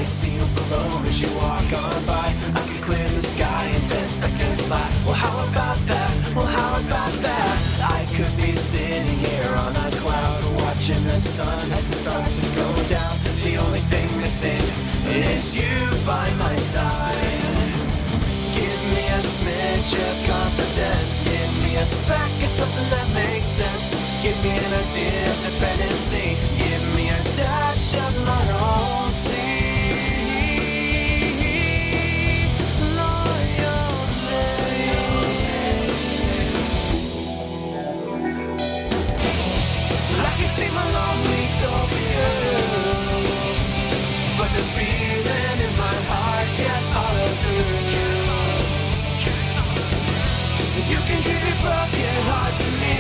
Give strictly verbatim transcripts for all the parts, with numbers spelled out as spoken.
I see you below as you walk on by. I could clear the sky in ten seconds flat. Well, how about that? Well, how about that? I could be sitting here on a cloud, watching the sun as it starts to go down. The only thing missing is you by my side. Give me a smidge of confidence. Give me a speck of something that makes sense. Give me an idea of dependency. Give me a dash of loyalty. I can see my lonely soul through, but the feeling in my heart can't follow through. You can give your broken heart to me,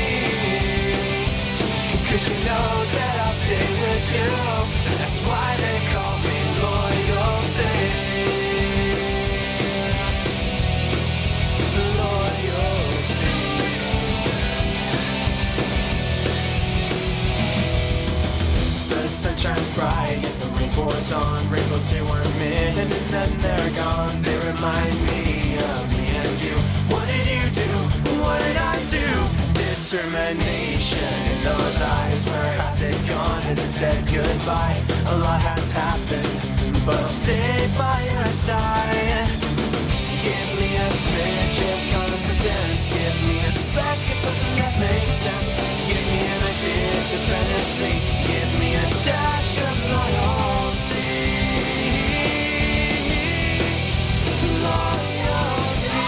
'cause you know that I'll stay with you. That's why they call me loyalty. Loyalty. The sun shines bright, yet the rain pours on. Rainbows here one minute and then they're gone. They remind me of me and you. What did you do? What did I do? Determination in those eyes. Where has it gone? Has it said goodbye? A lot has happened, but I'll stay by your side. Give me a smidge of confidence. Give me a speck of something that makes sense. Give me an idea of dependency. Give me a dash of loyalty. Loyalty.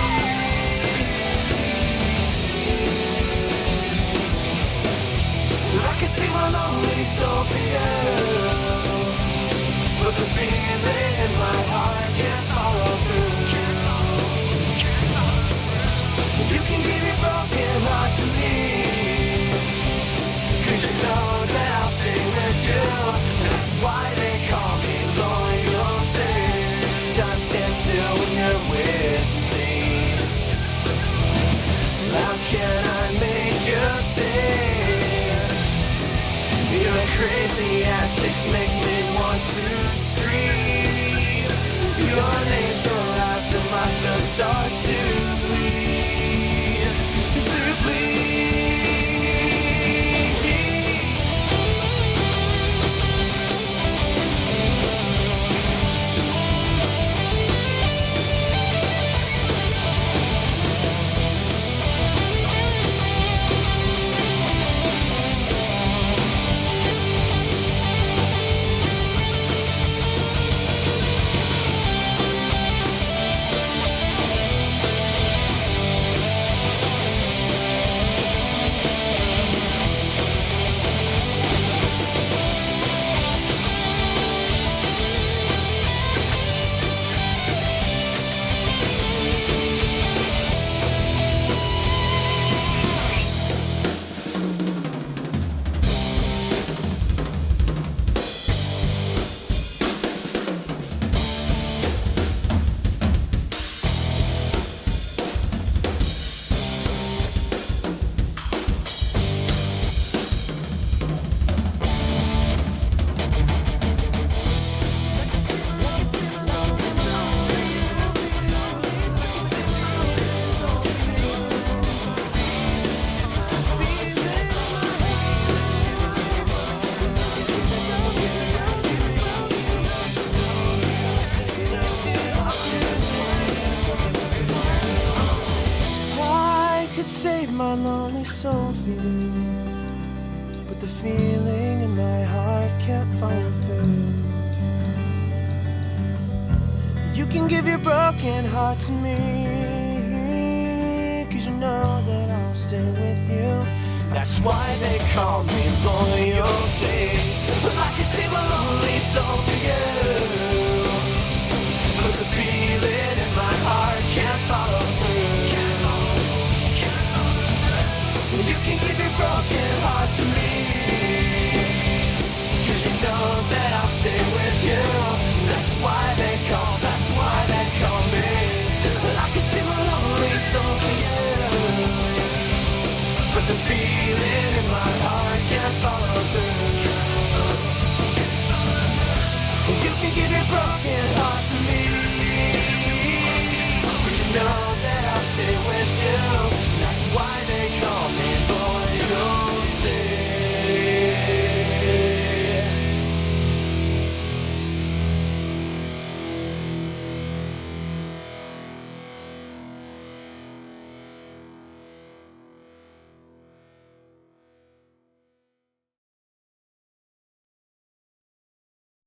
I can see my lonely soul below, but the feeling in my heart can't follow through. You can give your broken heart to me, 'cause you know that I'll stay with you. That's why they call me loyalty. Time stands still when you're with me. How can I make you stay? Your crazy antics make me want to scream. Your name's so loud till my throat starts to bleed. To bleed. Save my lonely soul for you, but the feeling in my heart can't follow through. You can give your broken heart to me, 'cause you know that I'll stay with you. That's why they call me loyalty. I can see my lonely soul